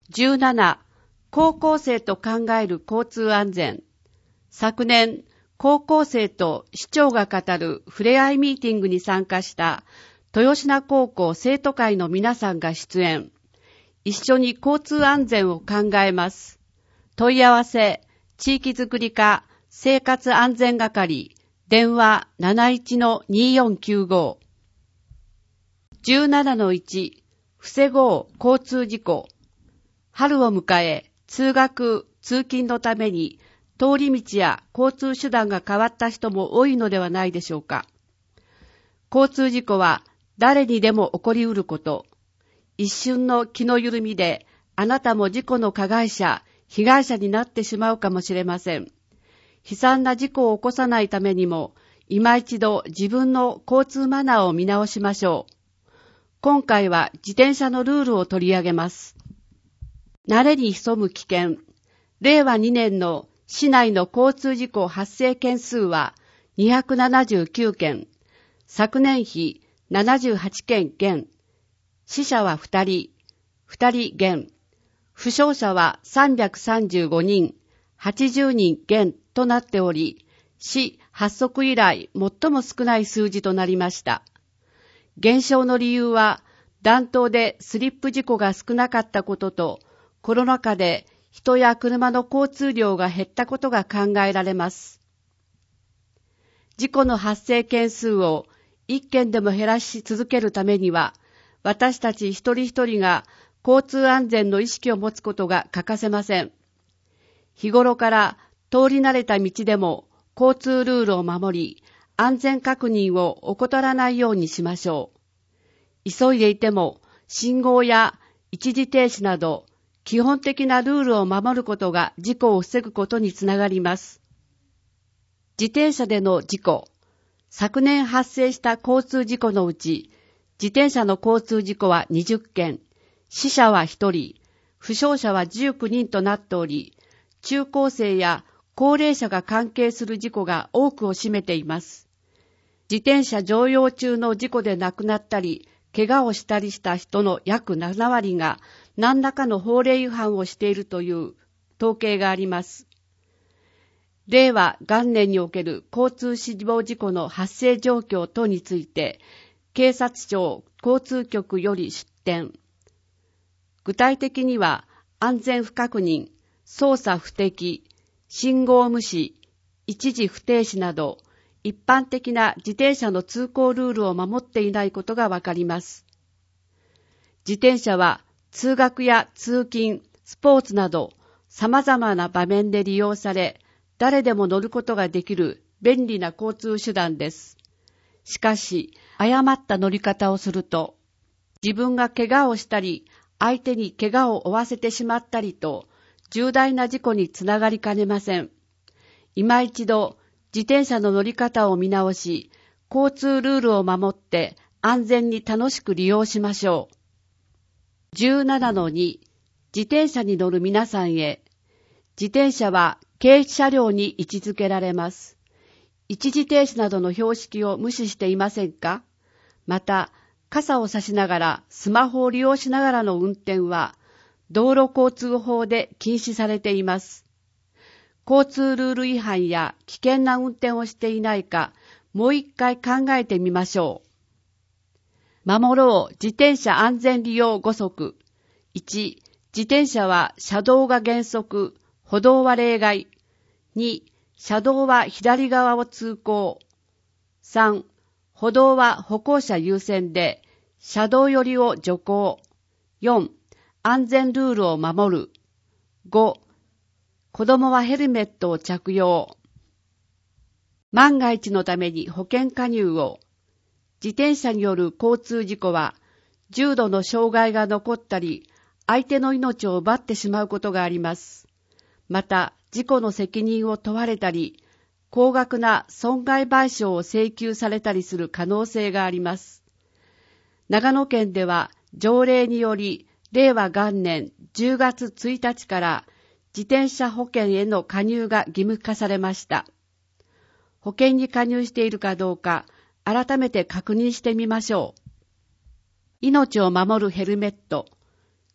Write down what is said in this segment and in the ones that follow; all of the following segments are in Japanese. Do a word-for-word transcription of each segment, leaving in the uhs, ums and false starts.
じゅうなな、高校生と考える交通安全。昨年、高校生と市長が語るふれあいミーティングに参加した豊品高校生徒会の皆さんが出演。一緒に交通安全を考えます。問い合わせ、地域づくり課生活安全係、電話 なないちのによんきゅうご。じゅうななのいち、防ごう交通事故。春を迎え、通学、通勤のために通り道や交通手段が変わった人も多いのではないでしょうか。交通事故は誰にでも起こりうること。一瞬の気の緩みであなたも事故の加害者、被害者になってしまうかもしれません。悲惨な事故を起こさないためにも、今一度自分の交通マナーを見直しましょう。今回は自転車のルールを取り上げます。慣れに潜む危険。れいわにねんの市内の交通事故発生件数はにひゃくななじゅうきゅうけん。昨年比ななじゅうはちけん減。死者はふたり、ふたり減。負傷者はさんびゃくさんじゅうごにん、はちじゅうにん減となっており、市発足以来最も少ない数字となりました。減少の理由は、暖冬でスリップ事故が少なかったことと、コロナ禍で人や車の交通量が減ったことが考えられます。事故の発生件数を一件でも減らし続けるためには、私たち一人一人が交通安全の意識を持つことが欠かせません。日頃から通り慣れた道でも交通ルールを守り、安全確認を怠らないようにしましょう。急いでいても信号や一時停止など基本的なルールを守ることが事故を防ぐことにつながります。自転車での事故。昨年発生した交通事故のうち、自転車の交通事故はにじゅっけん、死者はひとり、負傷者はじゅうきゅうにんとなっており、中高生や高齢者が関係する事故が多くを占めています。自転車乗用中の事故で亡くなったり、怪我をしたりした人の約ななわりが何らかの法令違反をしているという統計があります。れいわ元年における交通死亡事故の発生状況等について、警察庁交通局より出典。具体的には、安全不確認、操作不適、信号無視、一時不停止など、一般的な自転車の通行ルールを守っていないことがわかります。自転車は通学や通勤、スポーツなど様々な場面で利用され、誰でも乗ることができる便利な交通手段です。しかし、誤った乗り方をすると、自分が怪我をしたり、相手に怪我を負わせてしまったりと、重大な事故につながりかねません。今一度、自転車の乗り方を見直し、交通ルールを守って安全に楽しく利用しましょう。じゅうななのに、自転車に乗る皆さんへ、自転車は軽車両に位置づけられます。一時停止などの標識を無視していませんか？また、傘を差しながらスマホを利用しながらの運転は、道路交通法で禁止されています。交通ルール違反や危険な運転をしていないか、もう一回考えてみましょう。守ろう自転車安全利用ごそく。いち、自転車は車道が原則、歩道は例外。に、車道は左側を通行。さん、歩道は歩行者優先で、車道寄りを徐行。よん、安全ルールを守る。ご、子供はヘルメットを着用。万が一のために保険加入を。自転車による交通事故は、重度の障害が残ったり、相手の命を奪ってしまうことがあります。また、事故の責任を問われたり、高額な損害賠償を請求されたりする可能性があります。長野県では条例により、れいわ元年じゅうがつついたちから自転車保険への加入が義務化されました。保険に加入しているかどうか、改めて確認してみましょう。命を守るヘルメット。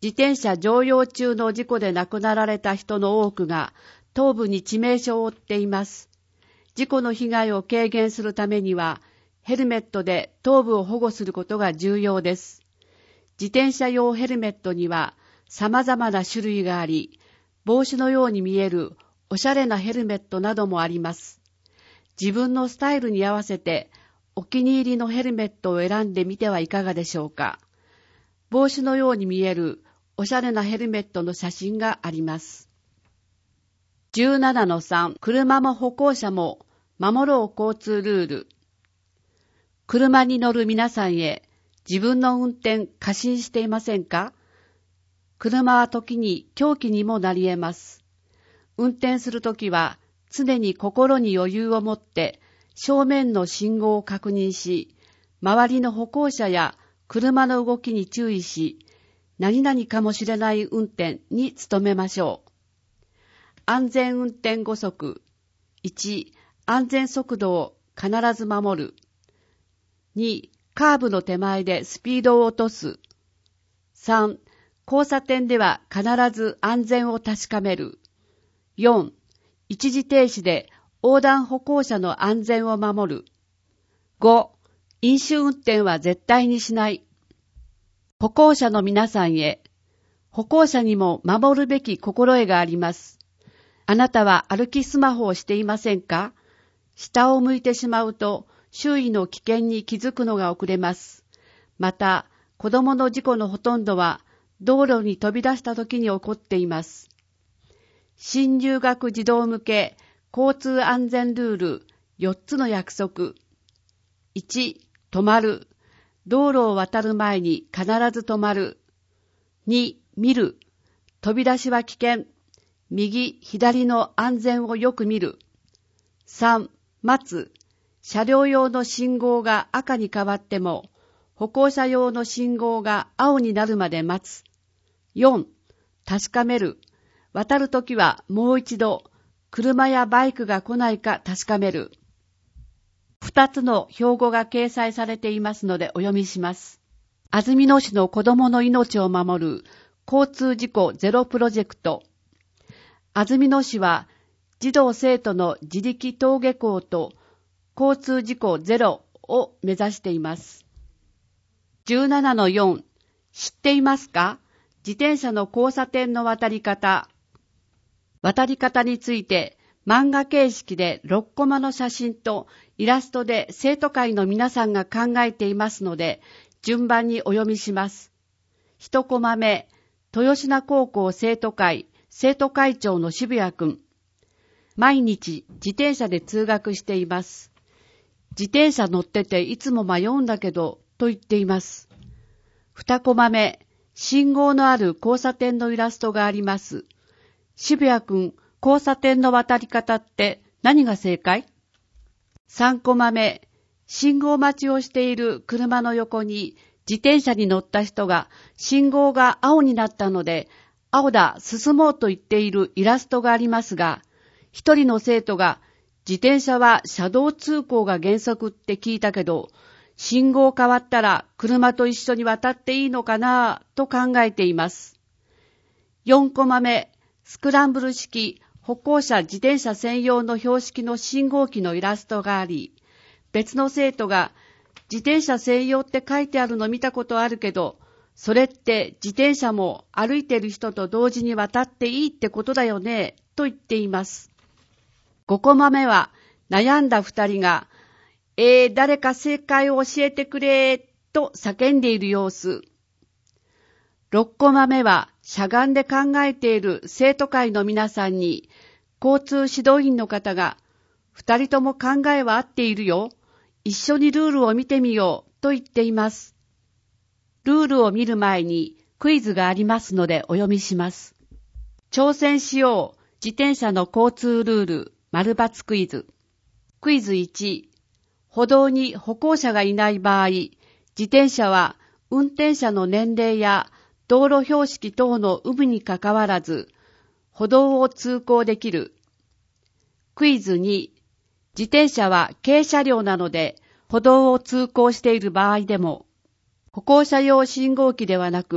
自転車乗用中の事故で亡くなられた人の多くが頭部に致命傷を負っています。事故の被害を軽減するためには、ヘルメットで頭部を保護することが重要です。自転車用ヘルメットには様々な種類があり、帽子のように見えるおしゃれなヘルメットなどもあります。自分のスタイルに合わせてお気に入りのヘルメットを選んでみてはいかがでしょうか。帽子のように見えるおしゃれなヘルメットの写真があります。じゅうななのさん、車も歩行者も守ろう交通ルール。車に乗る皆さんへ、自分の運転過信していませんか？車は時に凶器にもなり得ます。運転するときは常に心に余裕を持って正面の信号を確認し、周りの歩行者や車の動きに注意し、何々かもしれない運転に努めましょう。安全運転ごそく。いち、安全速度を必ず守る。に、カーブの手前でスピードを落とす。さん、交差点では必ず安全を確かめる。よん、一時停止で横断歩行者の安全を守る。ご、飲酒運転は絶対にしない。歩行者の皆さんへ、歩行者にも守るべき心得があります。あなたは歩きスマホをしていませんか？下を向いてしまうと周囲の危険に気づくのが遅れます。また、子供の事故のほとんどは道路に飛び出した時に起こっています。新入学児童向け交通安全ルールよっつの約束。いち、止まる。道路を渡る前に必ず止まる。に、見る。飛び出しは危険。右、左の安全をよく見る。さん、待つ。車両用の信号が赤に変わっても、歩行者用の信号が青になるまで待つ。よん、確かめる。渡るときはもう一度、車やバイクが来ないか確かめる。二つの標語が掲載されていますのでお読みします。安曇野市の子供の命を守る交通事故ゼロプロジェクト。安曇野市は児童生徒の自力登下校と交通事故ゼロを目指しています。じゅうななのよん、知っていますか？自転車の交差点の渡り方。渡り方について漫画形式でろっコマの写真とイラストで生徒会の皆さんが考えていますので、順番にお読みします。いちコマ目、豊科高校生徒会生徒会長の渋谷くん。毎日自転車で通学しています。自転車乗ってていつも迷うんだけど、と言っています。にコマ目、信号のある交差点のイラストがあります。渋谷くん、交差点の渡り方って何が正解？さんコマ目、信号待ちをしている車の横に自転車に乗った人が信号が青になったので、青だ、進もうと言っているイラストがありますが、一人の生徒が自転車は車道通行が原則って聞いたけど、信号変わったら車と一緒に渡っていいのかなと考えています。よんコマ目、スクランブル式歩行者自転車専用の標識の信号機のイラストがあり、別の生徒が自転車専用って書いてあるの見たことあるけど、それって自転車も歩いてる人と同時に渡っていいってことだよね、と言っています。ごコマ目は悩んだ二人が、えー、誰か正解を教えてくれ、と叫んでいる様子。ろっコマ目はしゃがんで考えている生徒会の皆さんに、交通指導員の方が、二人とも考えは合っているよ。一緒にルールを見てみよう、と言っています。ルールを見る前にクイズがありますのでお読みします。挑戦しよう。自転車の交通ルール、丸×クイズ。クイズいち。歩道に歩行者がいない場合、自転車は運転者の年齢や道路標識等の有無にかかわらず、歩道を通行できる。クイズに。自転車は軽車両なので、歩道を通行している場合でも、歩行者用信号機ではなく、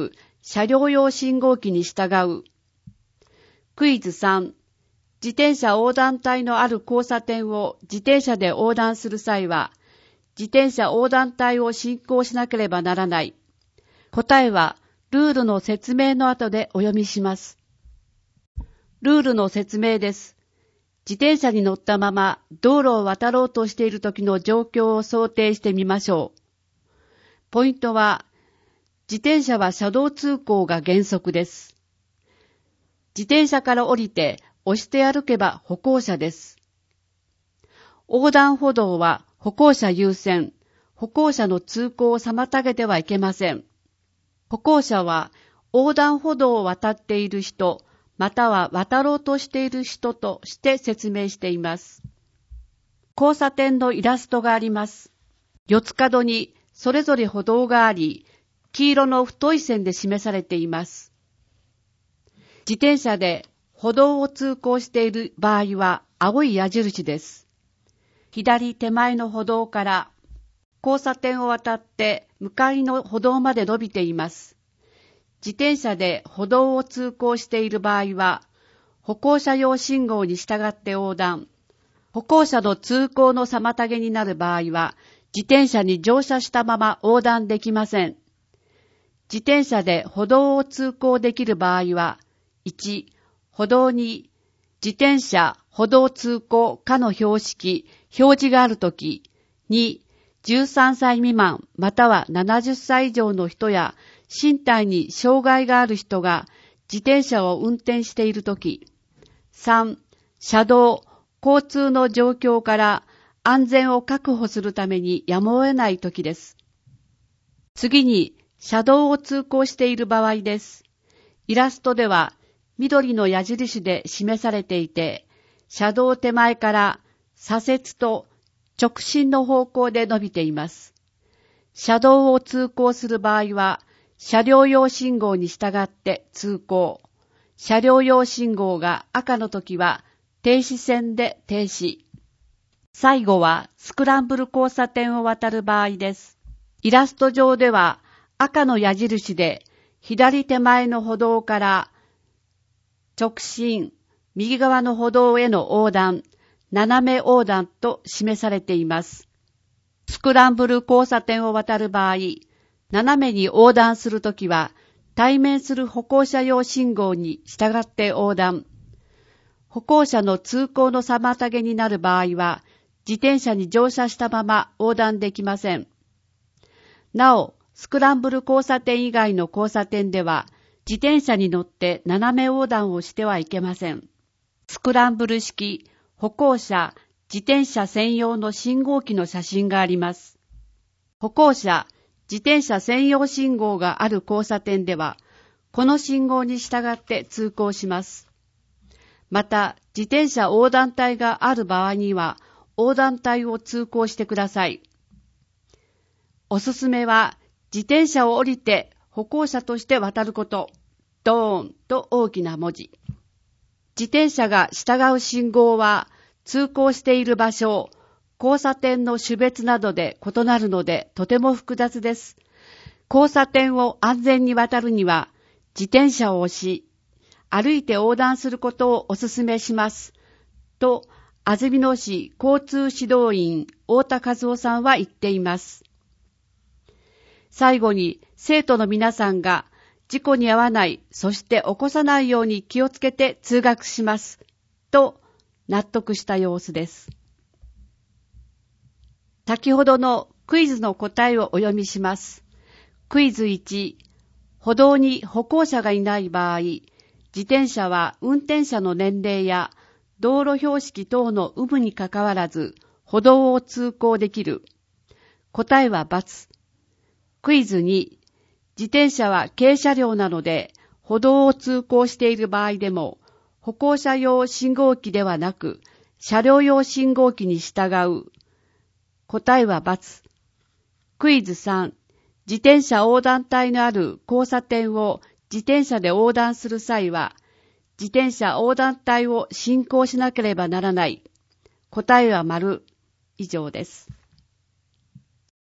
車両用信号機に従う。クイズさん、自転車横断帯のある交差点を自転車で横断する際は、自転車横断帯を進行しなければならない。答えは、ルールの説明の後でお読みします。ルールの説明です。自転車に乗ったまま道路を渡ろうとしている時の状況を想定してみましょう。ポイントは、自転車は車道通行が原則です。自転車から降りて押して歩けば歩行者です。横断歩道は歩行者優先、歩行者の通行を妨げてはいけません。歩行者は横断歩道を渡っている人、または渡ろうとしている人として説明しています。交差点のイラストがあります。四つ角にそれぞれ歩道があり、黄色の太い線で示されています。自転車で歩道を通行している場合は青い矢印です。左手前の歩道から交差点を渡って向かいの歩道まで伸びています。自転車で歩道を通行している場合は、歩行者用信号に従って横断。歩行者の通行の妨げになる場合は、自転車に乗車したまま横断できません。自転車で歩道を通行できる場合は、いち、歩道に自転車歩道通行可の標識、表示があるとき、に、じゅうさんさい未満またはななじゅっさい以上の人や身体に障害がある人が自転車を運転しているとき、さん、車道、交通の状況から安全を確保するためにやむを得ないときです。次に、車道を通行している場合です。イラストでは緑の矢印で示されていて、車道手前から左折と直進の方向で伸びています。車道を通行する場合は、車両用信号に従って通行。車両用信号が赤の時は停止線で停止。最後はスクランブル交差点を渡る場合です。イラスト上では赤の矢印で左手前の歩道から直進、右側の歩道への横断、斜め横断と示されています。スクランブル交差点を渡る場合、斜めに横断するときは、対面する歩行者用信号に従って横断。歩行者の通行の妨げになる場合は、自転車に乗車したまま横断できません。なお、スクランブル交差点以外の交差点では、自転車に乗って斜め横断をしてはいけません。スクランブル式歩行者、自転車専用の信号機の写真があります。歩行者、自転車専用信号がある交差点では、この信号に従って通行します。また、自転車横断帯がある場合には、横断帯を通行してください。おすすめは、自転車を降りて歩行者として渡ること。ドーンと大きな文字。自転車が従う信号は、通行している場所、交差点の種別などで異なるのでとても複雑です。交差点を安全に渡るには自転車を押し、歩いて横断することをお勧めします。と、安曇野市交通指導員太田和夫さんは言っています。最後に生徒の皆さんが事故に遭わない、そして起こさないように気をつけて通学します。と、納得した様子です。先ほどのクイズの答えをお読みします。クイズいち、歩道に歩行者がいない場合、自転車は運転者の年齢や道路標識等の有無にかかわらず歩道を通行できる。答えは×。クイズに、自転車は軽車両なので歩道を通行している場合でも歩行者用信号機ではなく車両用信号機に従う。答えは×。クイズさん、自転車横断帯のある交差点を自転車で横断する際は、自転車横断帯を進行しなければならない。答えは〇。以上です。